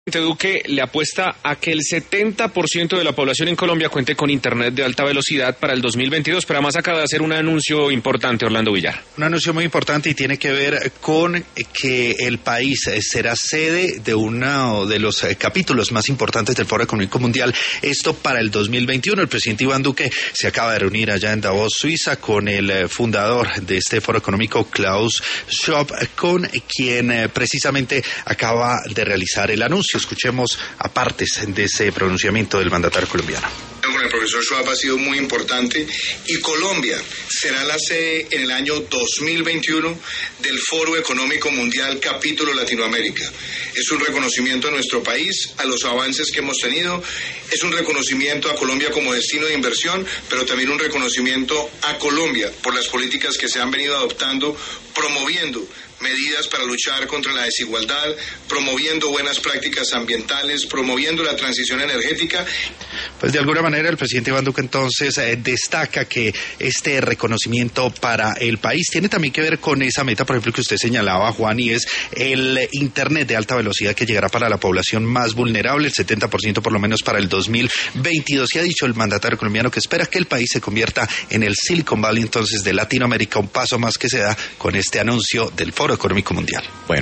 Duque le apuesta a que el 70% de la población en Colombia cuente con internet de alta velocidad para el 2022, pero además acaba de hacer un anuncio importante, Orlando Villar. Un anuncio muy importante y tiene que ver con que el país será sede de uno de los capítulos más importantes del Foro Económico Mundial, esto para el 2021. El presidente Iván Duque se acaba de reunir allá en Davos, Suiza, con el fundador de este Foro Económico, Klaus Schwab, con quien precisamente acaba de realizar el anuncio. Escuchemos a partes de ese pronunciamiento del mandatario colombiano. Con el profesor Schwab ha sido muy importante y Colombia será la sede en el año 2021 del Foro Económico Mundial Capítulo Latinoamérica. Es un reconocimiento a nuestro país, a los avances que hemos tenido, es un reconocimiento a Colombia como destino de inversión, pero también un reconocimiento a Colombia por las políticas que se han venido adoptando, promoviendo medidas para luchar contra la desigualdad, promoviendo buenas prácticas ambientales, promoviendo la transición energética. Pues de alguna manera el presidente Iván Duque entonces destaca que este reconocimiento para el país tiene también que ver con esa meta, por ejemplo, que usted señalaba, Juan, y es el internet de alta velocidad que llegará para la población más vulnerable, el 70% por lo menos para el 2022. Y ha dicho el mandatario colombiano que espera que el país se convierta en el Silicon Valley entonces de Latinoamérica, un paso más que se da con este anuncio del Foro Económico Mundial. Bueno.